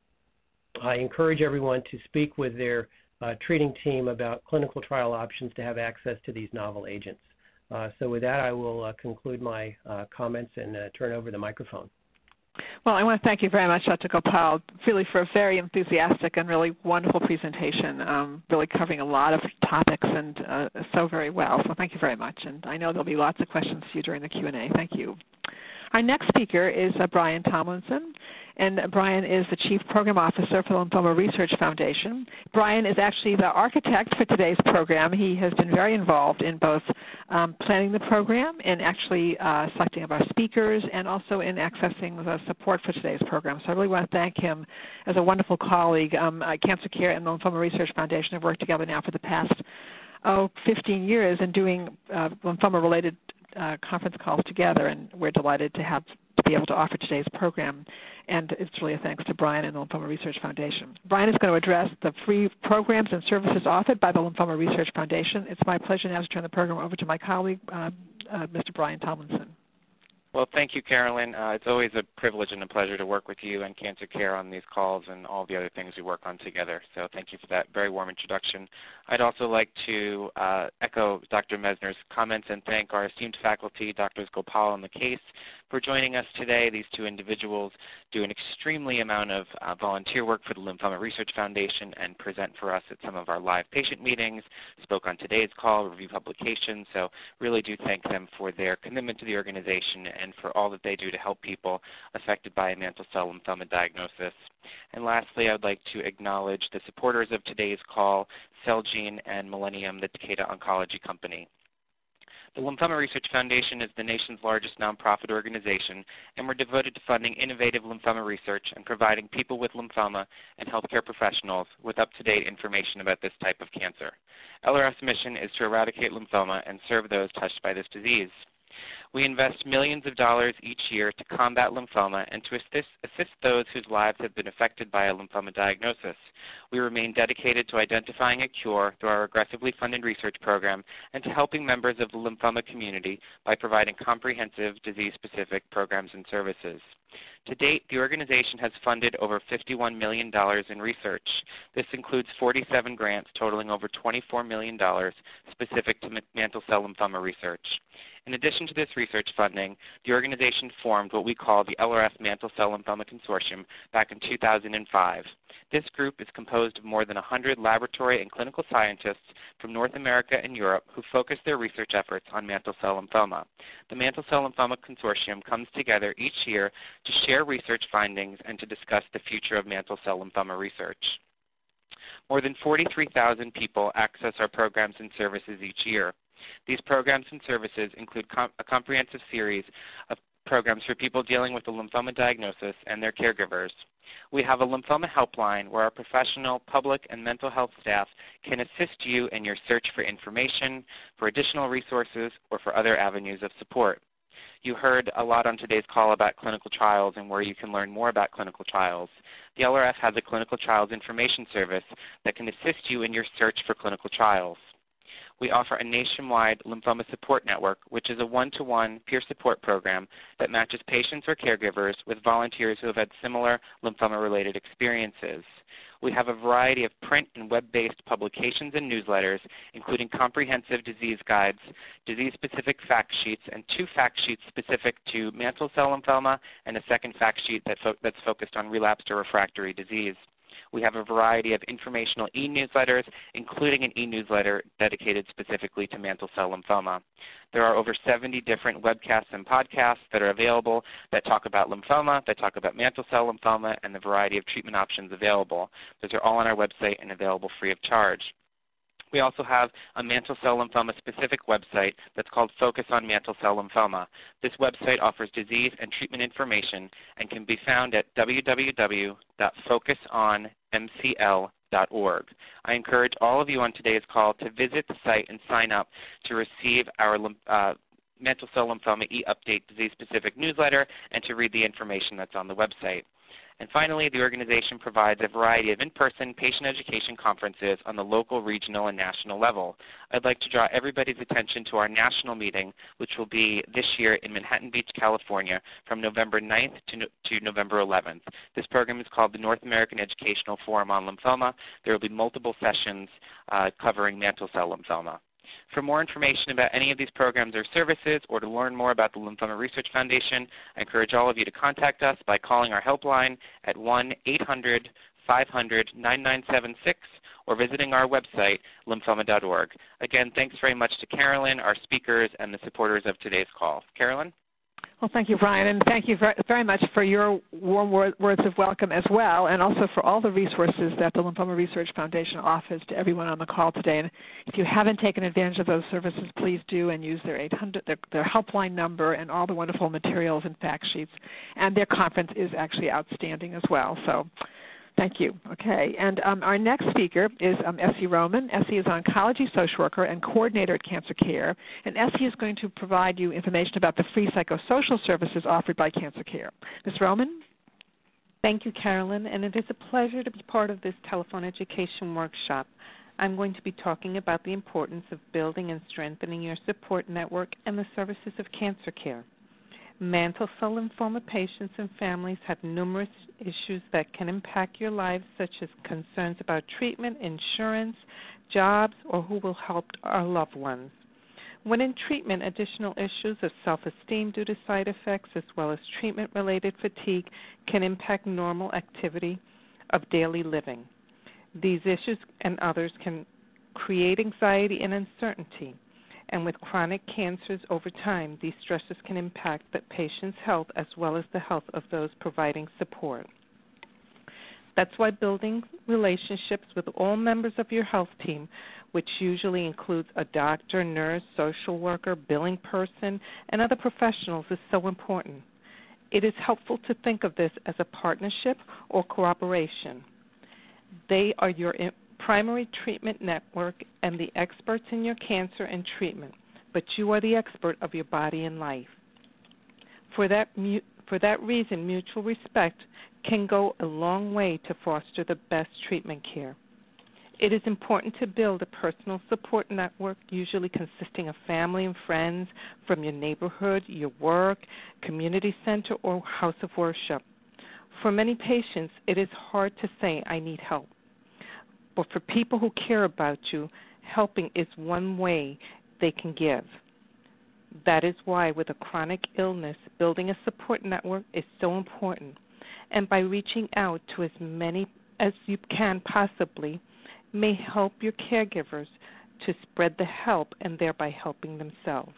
Speaker 4: I encourage everyone to speak with their uh, treating team about clinical trial options to have access to these novel agents. Uh, so with that, I will uh, conclude my uh, comments and uh, turn over the microphone.
Speaker 2: Well, I want to thank you very much, Doctor Gopal, really for a very enthusiastic and really wonderful presentation, um, really covering a lot of topics and uh, so very well. So thank you very much. And I know there'll be lots of questions for you during the Q and A. Thank you. Our next speaker is uh, Brian Tomlinson, and Brian is the Chief Program Officer for the Lymphoma Research Foundation. Brian is actually the architect for today's program. He has been very involved in both um, planning the program and actually uh, selecting of our speakers and also in accessing the support for today's program. So I really want to thank him as a wonderful colleague. Um, uh, Cancer Care and the Lymphoma Research Foundation have worked together now for the past, oh, fifteen years in doing uh, lymphoma-related Uh, conference calls together, and we're delighted to have to be able to offer today's program, and it's really a thanks to Brian and the Lymphoma Research Foundation. Brian is going to address the free programs and services offered by the Lymphoma Research Foundation. It's my pleasure now to turn the program over to my colleague, uh, uh, Mister Brian Tomlinson.
Speaker 5: Well, thank you, Carolyn. Uh, it's always a privilege and a pleasure to work with you and Cancer Care on these calls and all the other things we work on together. So thank you for that very warm introduction. I'd also like to uh, echo Doctor Messner's comments and thank our esteemed faculty, Doctors Gopal and Lacasse, for joining us today. These two individuals do an extremely amount of uh, volunteer work for the Lymphoma Research Foundation and present for us at some of our live patient meetings, spoke on today's call, review publications. So really do thank them for their commitment to the organization and for all that they do to help people affected by a mantle cell lymphoma diagnosis. And lastly, I would like to acknowledge the supporters of today's call, Celgene and Millennium, the Takeda Oncology Company. The Lymphoma Research Foundation is the nation's largest nonprofit organization, and we're devoted to funding innovative lymphoma research and providing people with lymphoma and healthcare professionals with up-to-date information about this type of cancer. L R F's mission is to eradicate lymphoma and serve those touched by this disease. We invest millions of dollars each year to combat lymphoma and to assist, assist those whose lives have been affected by a lymphoma diagnosis. We remain dedicated to identifying a cure through our aggressively funded research program and to helping members of the lymphoma community by providing comprehensive disease-specific programs and services. To date, the organization has funded over fifty-one million dollars in research. This includes forty-seven grants totaling over twenty-four million dollars specific to mantle cell lymphoma research. In addition to this research funding, the organization formed what we call the L R F Mantle Cell Lymphoma Consortium back in two thousand five. This group is composed of more than one hundred laboratory and clinical scientists from North America and Europe who focus their research efforts on mantle cell lymphoma. The Mantle Cell Lymphoma Consortium comes together each year to share research findings and to discuss the future of mantle cell lymphoma research. More than forty-three thousand people access our programs and services each year. These programs and services include com- a comprehensive series of programs for people dealing with a lymphoma diagnosis and their caregivers. We have a lymphoma helpline where our professional, public, and mental health staff can assist you in your search for information, for additional resources, or for other avenues of support. You heard a lot on today's call about clinical trials and where you can learn more about clinical trials. The L R F has a clinical trials information service that can assist you in your search for clinical trials. We offer a nationwide lymphoma support network, which is a one-to-one peer support program that matches patients or caregivers with volunteers who have had similar lymphoma-related experiences. We have a variety of print and web-based publications and newsletters, including comprehensive disease guides, disease-specific fact sheets, and two fact sheets specific to mantle cell lymphoma, and a second fact sheet that fo- that's focused on relapsed or refractory disease. We have a variety of informational e-newsletters, including an e-newsletter dedicated specifically to mantle cell lymphoma. There are over seventy different webcasts and podcasts that are available that talk about lymphoma, that talk about mantle cell lymphoma, and the variety of treatment options available. Those are all on our website and available free of charge. We also have a mantle cell lymphoma specific website that's called Focus on Mantle Cell Lymphoma. This website offers disease and treatment information and can be found at w w w dot focus on m c l dot org. I encourage all of you on today's call to visit the site and sign up to receive our uh, Mantle Cell Lymphoma e-Update disease-specific newsletter and to read the information that's on the website. And finally, the organization provides a variety of in-person patient education conferences on the local, regional, and national level. I'd like to draw everybody's attention to our national meeting, which will be this year in Manhattan Beach, California, from November ninth to, no to November eleventh. This program is called the North American Educational Forum on Lymphoma. There will be multiple sessions uh, covering mantle cell lymphoma. For more information about any of these programs or services, or to learn more about the Lymphoma Research Foundation, I encourage all of you to contact us by calling our helpline at one eight hundred five hundred nine nine seven six or visiting our website, lymphoma dot org. Again, thanks very much to Carolyn, our speakers, and the supporters of today's call. Carolyn?
Speaker 2: Well, thank you, Brian, and thank you very much for your warm words of welcome as well, and also for all the resources that the Lymphoma Research Foundation offers to everyone on the call today. And if you haven't taken advantage of those services, please do and use their eight hundred, their, their helpline number and all the wonderful materials and fact sheets. And their conference is actually outstanding as well. So thank you. Okay, and um, our next speaker is um, Essie Roman. Essie is an oncology social worker and coordinator at Cancer Care, and Essie is going to provide you information about the free psychosocial services offered by Cancer Care. Miz Roman?
Speaker 6: Thank you, Carolyn, and it is a pleasure to be part of this telephone education workshop. I'm going to be talking about the importance of building and strengthening your support network and the services of Cancer Care. Mantle cell lymphoma patients and families have numerous issues that can impact your lives, such as concerns about treatment, insurance, jobs, or who will help our loved ones. When in treatment, additional issues of self-esteem due to side effects, as well as treatment-related fatigue, can impact normal activity of daily living. These issues and others can create anxiety and uncertainty. And with chronic cancers over time, these stresses can impact the patient's health as well as the health of those providing support. That's why building relationships with all members of your health team, which usually includes a doctor, nurse, social worker, billing person, and other professionals, is so important. It is helpful to think of this as a partnership or cooperation. They are your primary treatment network and the experts in your cancer and treatment, but you are the expert of your body and life. For that, for that reason, mutual respect can go a long way to foster the best treatment care. It is important to build a personal support network, usually consisting of family and friends from your neighborhood, your work, community center, or house of worship. For many patients, it is hard to say, "I need help." But for people who care about you, helping is one way they can give. That is why with a chronic illness, building a support network is so important. And by reaching out to as many as you can possibly, may help your caregivers to spread the help and thereby helping themselves.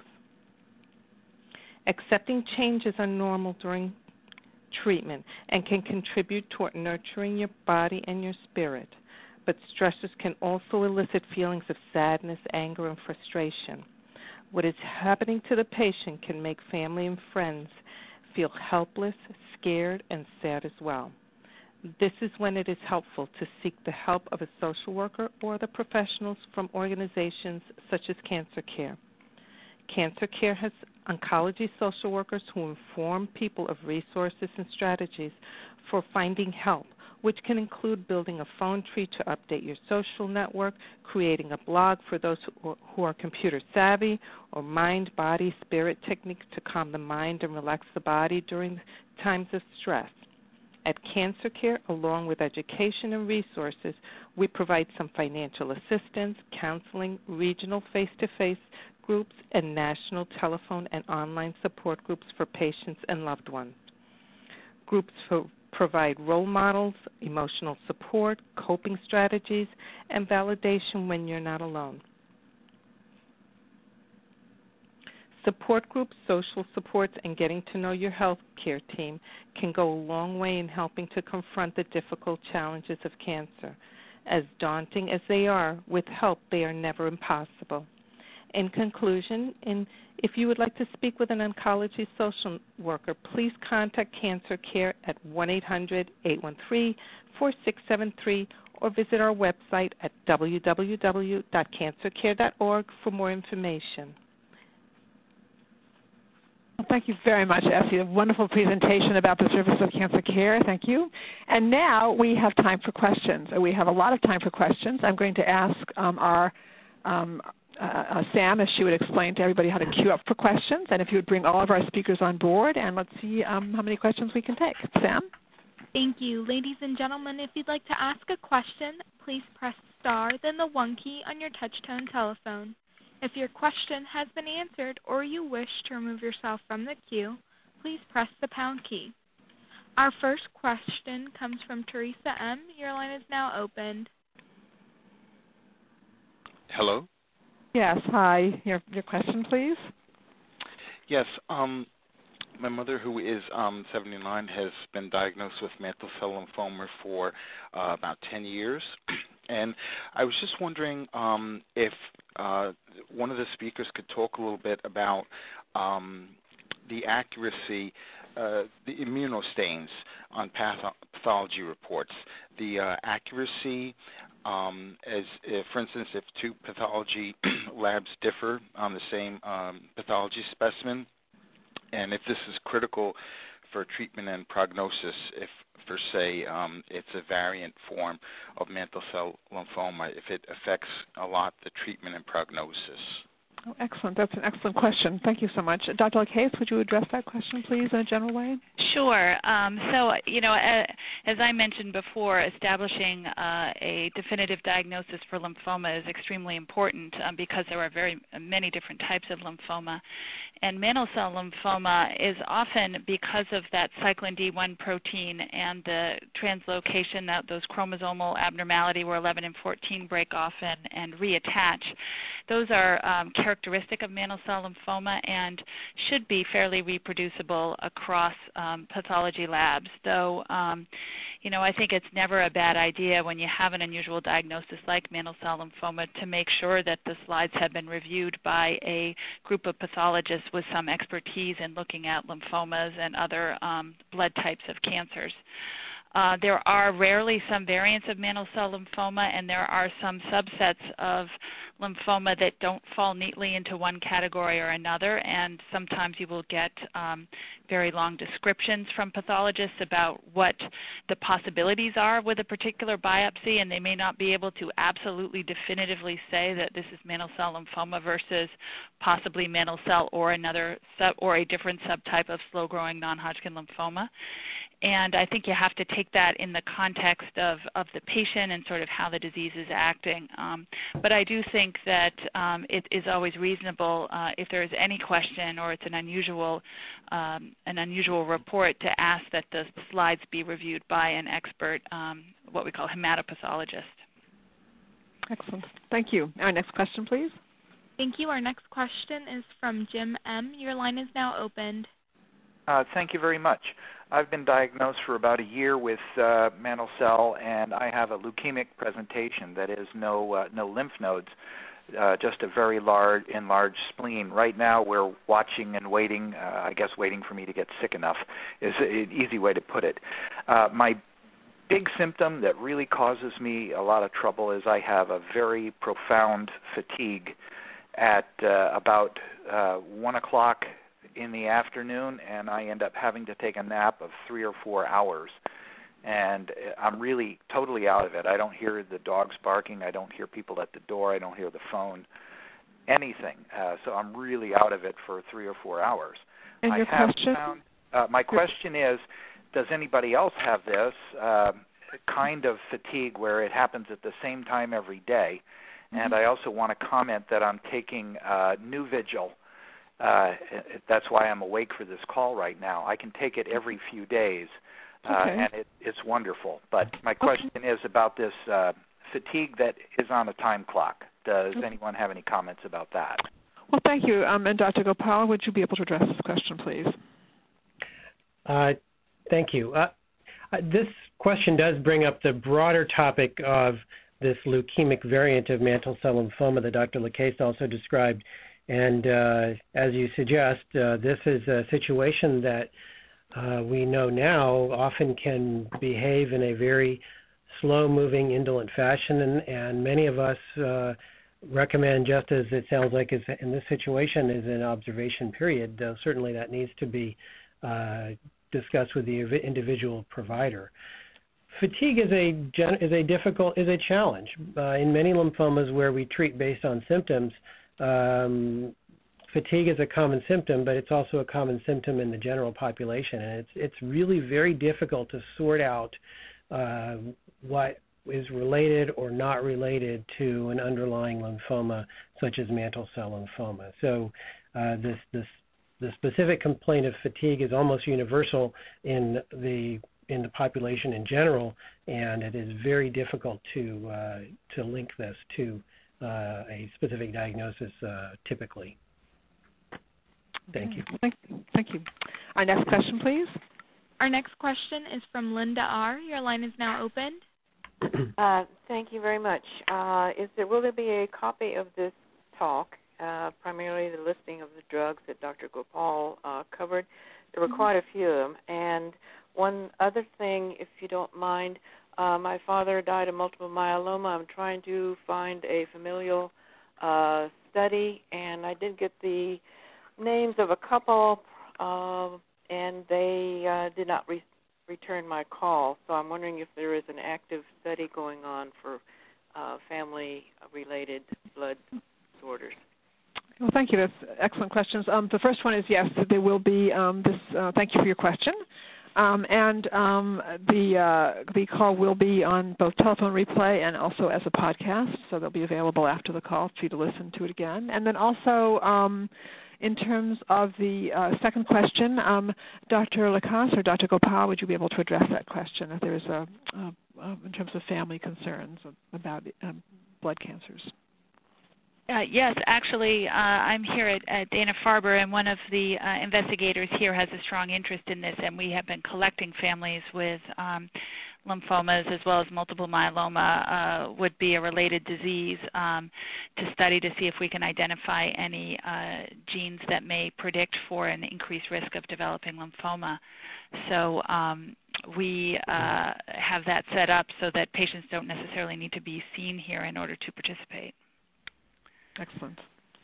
Speaker 6: Accepting changes are normal during treatment and can contribute toward nurturing your body and your spirit. But stressors can also elicit feelings of sadness, anger, and frustration. What is happening to the patient can make family and friends feel helpless, scared, and sad as well. This is when it is helpful to seek the help of a social worker or the professionals from organizations such as Cancer Care. Cancer Care has oncology social workers who inform people of resources and strategies for finding help, which can include building a phone tree to update your social network, creating a blog for those who are computer savvy, or mind, body, spirit techniques to calm the mind and relax the body during times of stress. At Cancer Care, along with education and resources, we provide some financial assistance, counseling, regional face-to-face groups, and national telephone and online support groups for patients and loved ones. Groups for provide role models, emotional support, coping strategies, and validation when you're not alone. Support groups, social supports, and getting to know your health care team can go a long way in helping to confront the difficult challenges of cancer. As daunting as they are, with help they are never impossible. In conclusion, in, if you would like to speak with an oncology social worker, please contact Cancer Care at one eight hundred, eight one three, four six seven three or visit our website at w w w dot cancer care dot org for more information.
Speaker 2: Well, thank you very much, Essie. A wonderful presentation about the service of Cancer Care. Thank you. And now we have time for questions. We have a lot of time for questions. I'm going to ask um, our um, Uh, uh, Sam, if she would explain to everybody how to queue up for questions, and if you would bring all of our speakers on board, and let's see um, how many questions we can take. Sam?
Speaker 1: Thank you. Ladies and gentlemen, if you'd like to ask a question, please press star, then the one key on your touch-tone telephone. If your question has been answered or you wish to remove yourself from the queue, please press the pound key. Our first question comes from Teresa M. Your line is now opened.
Speaker 7: Hello?
Speaker 2: Yes, hi. Your your question, please.
Speaker 7: Yes, um, my mother, who is um, seventy-nine, has been diagnosed with mantle cell lymphoma for uh, about ten years. And I was just wondering um, if uh, one of the speakers could talk a little bit about um, the accuracy, uh, the immunostains on path- pathology reports, the uh, accuracy, Um, as if, for instance, if two pathology labs differ on the same um, pathology specimen, and if this is critical for treatment and prognosis, if, for say, um, it's a variant form of mantle cell lymphoma, if it affects a lot the treatment and prognosis.
Speaker 2: Oh, excellent. That's an excellent question. Thank you so much. Doctor Lacaze, would you address that question, please, in a general way?
Speaker 3: Sure. Um, so, you know, uh, as I mentioned before, establishing uh, a definitive diagnosis for lymphoma is extremely important um, because there are very many different types of lymphoma. And mantle cell lymphoma is often because of that cyclin D one protein and the translocation, that those chromosomal abnormality where eleven and fourteen break off and, and reattach. Those are um, characteristic of mantle cell lymphoma and should be fairly reproducible across um, pathology labs. Though, um, you know, I think it's never a bad idea when you have an unusual diagnosis like mantle cell lymphoma to make sure that the slides have been reviewed by a group of pathologists with some expertise in looking at lymphomas and other um, blood types of cancers. Uh, there are rarely some variants of mantle cell lymphoma, and there are some subsets of lymphoma that don't fall neatly into one category or another, and sometimes you will get um, very long descriptions from pathologists about what the possibilities are with a particular biopsy, and they may not be able to absolutely definitively say that this is mantle cell lymphoma versus possibly mantle cell or another sub or a different subtype of slow-growing non-Hodgkin lymphoma. And I think you have to take that in the context of, of the patient and sort of how the disease is acting. Um, but I do think that um, it is always reasonable uh, if there is any question or it's an unusual, um, an unusual report to ask that the slides be reviewed by an expert, um, what we call hematopathologist.
Speaker 2: Excellent. Thank you. Our next question, please.
Speaker 1: Thank you. Our next question is from Jim M. Your line is now opened.
Speaker 8: Uh, thank you very much. I've been diagnosed for about a year with uh, mantle cell, and I have a leukemic presentation. That is, no uh, no lymph nodes, uh, just a very large enlarged spleen. Right now, we're watching and waiting. Uh, I guess waiting for me to get sick enough is an easy way to put it. Uh, my big symptom that really causes me a lot of trouble is I have a very profound fatigue at uh, about uh, one o'clock in the afternoon, and I end up having to take a nap of three or four hours. And I'm really totally out of it. I don't hear the dogs barking. I don't hear people at the door. I don't hear the phone, anything. Uh, so I'm really out of it for three or four hours.
Speaker 2: And
Speaker 8: I
Speaker 2: your
Speaker 8: have
Speaker 2: question?
Speaker 8: Found, uh, my question is, does anybody else have this uh, kind of fatigue where it happens at the same time every day? Mm-hmm. And I also want to comment that I'm taking uh, Nuvigil. Uh, that's why I'm awake for this call right now. I can take it every few days, uh,
Speaker 2: okay.
Speaker 8: and it, it's wonderful. But my question okay. is about this uh, fatigue that is on a time clock. Does okay. anyone have any comments about that?
Speaker 2: Well, thank you. Um, and Doctor Gopal, would you be able to address this question, please?
Speaker 4: Uh, thank you. Uh, uh, this question does bring up the broader topic of this leukemic variant of mantle cell lymphoma that Doctor Lacasse also described. And uh, as you suggest, uh, this is a situation that uh, we know now often can behave in a very slow-moving, indolent fashion, and, and many of us uh, recommend, just as it sounds like is in this situation, is an observation period, though certainly that needs to be uh, discussed with the individual provider. Fatigue is a is a difficult is a challenge uh, in many lymphomas where we treat based on symptoms. Um, fatigue is a common symptom, but it's also a common symptom in the general population, and it's it's really very difficult to sort out uh, what is related or not related to an underlying lymphoma such as mantle cell lymphoma. So uh, this this the specific complaint of fatigue is almost universal in the in the population in general, and it is very difficult to uh, to link this to uh, a specific diagnosis uh, typically. Thank you.
Speaker 2: Thank, thank you. Our next question, please.
Speaker 1: Our next question is from Linda R. Your line is now open.
Speaker 6: Uh, thank you very much. Uh, is there, will there be a copy of this talk, uh, primarily the listing of the drugs that Doctor Gopal uh, covered? There were mm-hmm. quite a few of them. And one other thing, if you don't mind, uh, my father died of multiple myeloma. I'm trying to find a familial uh, study, and I did get the names of a couple, uh, and they uh, did not re- return my call. So I'm wondering if there is an active study going on for uh, family-related blood disorders.
Speaker 2: Well, thank you. That's excellent questions. Um, the first one is yes, there will be um, this. Uh, thank you for your question. Um, and um, the uh, the call will be on both telephone replay and also as a podcast, so they'll be available after the call for you to listen to it again. And then also, um, in terms of the uh, second question, um, Doctor Lacasse or Doctor Gopal, would you be able to address that question if there is a, uh, uh, in terms of family concerns about um, blood cancers?
Speaker 3: Uh, yes, actually, uh, I'm here at, at Dana-Farber, and one of the uh, investigators here has a strong interest in this, and we have been collecting families with um, lymphomas as well as multiple myeloma uh, would be a related disease um, to study to see if we can identify any uh, genes that may predict for an increased risk of developing lymphoma. So um, we uh, have that set up so that patients don't necessarily need to be seen here in order to participate.
Speaker 2: Excellent.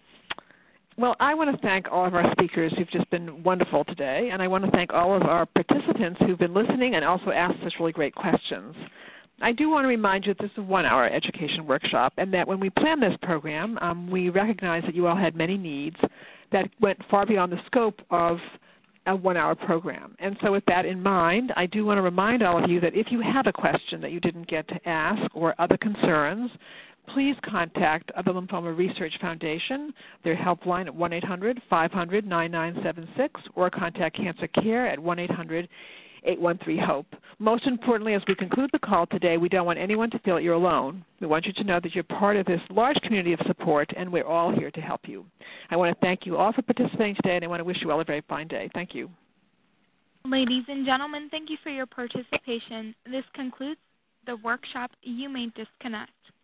Speaker 2: Well, I want to thank all of our speakers who've just been wonderful today, and I want to thank all of our participants who've been listening and also asked such really great questions. I do want to remind you that this is a one-hour education workshop, and that when we planned this program, um, we recognized that you all had many needs that went far beyond the scope of a one-hour program. And so with that in mind, I do want to remind all of you that if you have a question that you didn't get to ask or other concerns, please contact the Lymphoma Research Foundation, their helpline at one eight hundred, five hundred, nine nine seven six, or contact Cancer Care at one eight hundred, eight one three, HOPE. Most importantly, as we conclude the call today, we don't want anyone to feel that you're alone. We want you to know that you're part of this large community of support, and we're all here to help you. I want to thank you all for participating today, and I want to wish you all a very fine day. Thank you.
Speaker 1: Ladies and gentlemen, thank you for your participation. This concludes the workshop. You may disconnect.